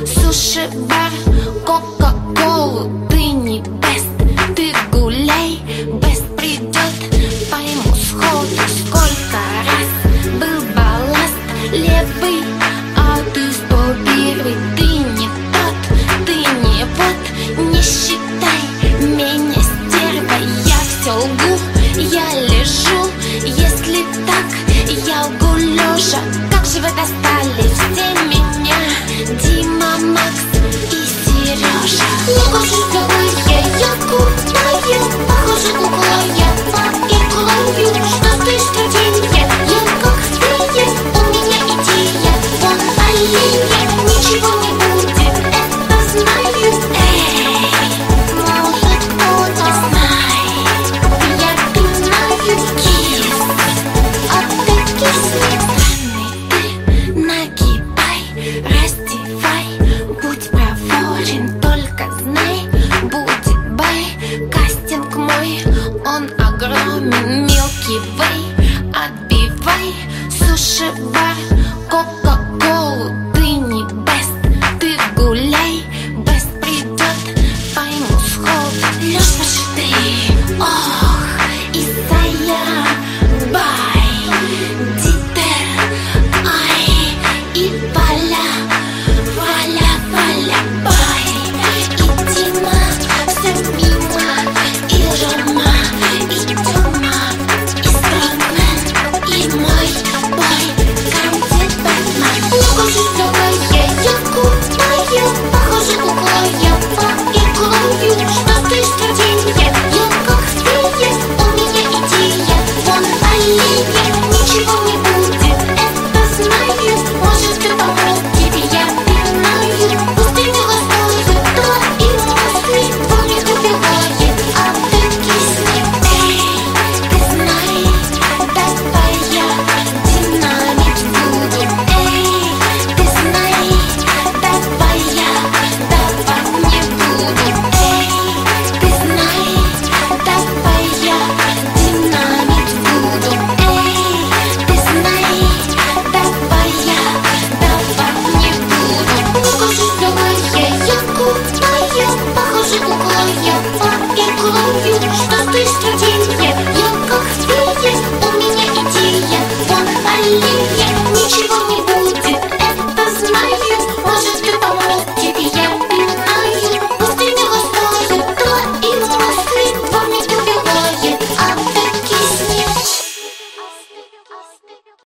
суши-бар, кока-колу. Ты не бест, ты гуляй, бест придет. Пойму сходу, сколько раз был балласт левый, а ты 101. Ты не тот, ты не вот, не считай меня стервой. Я все лгу, я лежу, если так, я лгу лежа. Как же вы достали все меня, Дима, Макс и Сережа. Я хочу с тобой, я купаю.